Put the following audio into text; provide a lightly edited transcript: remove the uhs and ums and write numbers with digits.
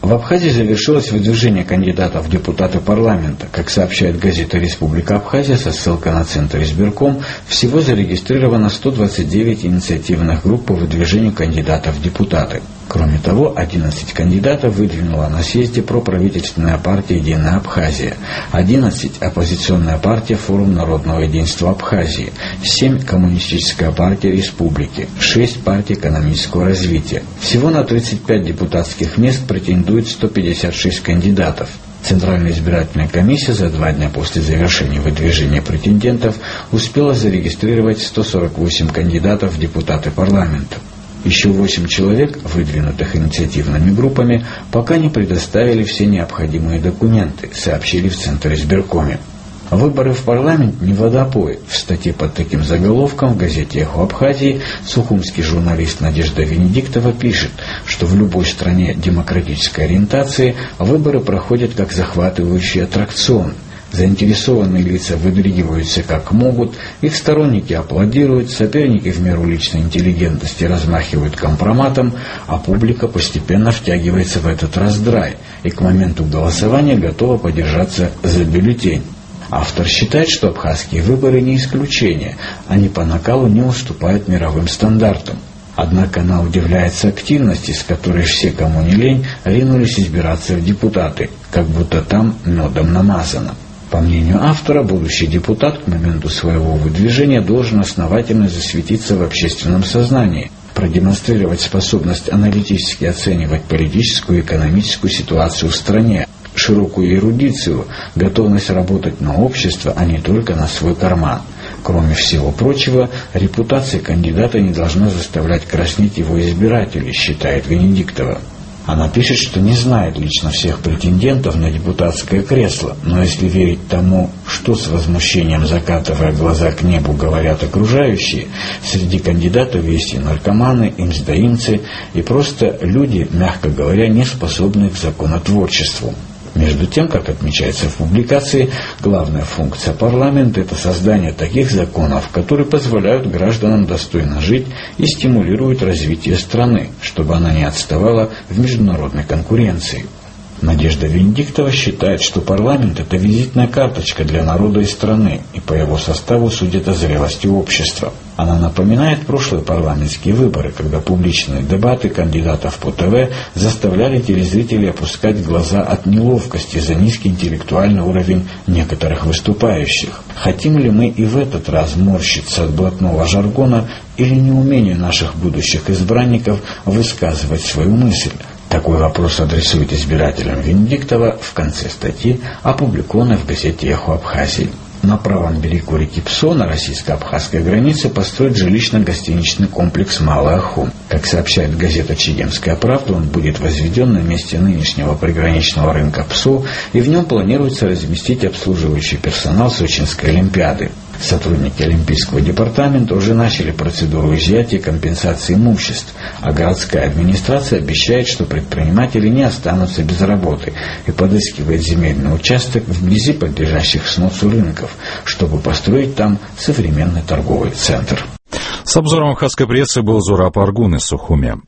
В Абхазии завершилось выдвижение кандидатов в депутаты парламента. Как сообщает газета «Республика Абхазия» со ссылкой на Центр избирком, всего зарегистрировано 129 инициативных групп по выдвижению кандидатов в депутаты. Кроме того, 11 кандидатов выдвинула на съезде проправительственная партия «Единая Абхазия», 11 – оппозиционная партия «Форум народного единства Абхазии», 7 – коммунистическая партия республики, 6 – партия экономического развития. Всего на 35 депутатских мест претендует 156 кандидатов. Центральная избирательная комиссия за 2 дня после завершения выдвижения претендентов успела зарегистрировать 148 кандидатов в депутаты парламента. Еще 8 человек, выдвинутых инициативными группами, пока не предоставили все необходимые документы, сообщили в Центр избиркоме. Выборы в парламент не водопой. В статье под таким заголовком в газете «Эхо Абхазии» сухумский журналист Надежда Венедиктова пишет, что в любой стране демократической ориентации выборы проходят как захватывающий аттракцион. Заинтересованные лица выдригиваются как могут, их сторонники аплодируют, соперники в меру личной интеллигентности размахивают компроматом, а публика постепенно втягивается в этот раздрай и к моменту голосования готова подержаться за бюллетень. Автор считает, что абхазские выборы не исключение, они по накалу не уступают мировым стандартам. Однако она удивляется активности, с которой все, кому не лень, ринулись избираться в депутаты, как будто там медом намазано. По мнению автора, будущий депутат к моменту своего выдвижения должен основательно засветиться в общественном сознании, продемонстрировать способность аналитически оценивать политическую и экономическую ситуацию в стране, широкую эрудицию, готовность работать на общество, а не только на свой карман. Кроме всего прочего, репутация кандидата не должна заставлять краснеть его избирателей, считает Венедиктова. Она пишет, что не знает лично всех претендентов на депутатское кресло, но если верить тому, что с возмущением закатывая глаза к небу говорят окружающие, среди кандидатов есть и наркоманы, и мздоимцы, и просто люди, мягко говоря, не способные к законотворчеству. Между тем, как отмечается в публикации, главная функция парламента – это создание таких законов, которые позволяют гражданам достойно жить и стимулируют развитие страны, чтобы она не отставала в международной конкуренции. Надежда Венедиктова считает, что парламент – это визитная карточка для народа и страны, и по его составу судят о зрелости общества. Она напоминает прошлые парламентские выборы, когда публичные дебаты кандидатов по ТВ заставляли телезрителей опускать глаза от неловкости за низкий интеллектуальный уровень некоторых выступающих. Хотим ли мы и в этот раз морщиться от блатного жаргона или неумения наших будущих избранников высказывать свою мысль? Такой вопрос адресует избирателям Венедиктова в конце статьи, опубликованной в газете «Эхо Абхазии». На правом берегу реки Псо на российско-абхазской границе построят жилищно-гостиничный комплекс «Малый Ахун». Как сообщает газета «Чегемская правда», он будет возведен на месте нынешнего приграничного рынка Псо, и в нем планируется разместить обслуживающий персонал Сочинской Олимпиады. Сотрудники Олимпийского департамента уже начали процедуру изъятия компенсации имуществ, а городская администрация обещает, что предприниматели не останутся без работы и подыскивает земельный участок вблизи подлежащих сносу рынков, чтобы построить там современный торговый центр. С обзором абхазской прессы был Зураб Аргун из Сухуми.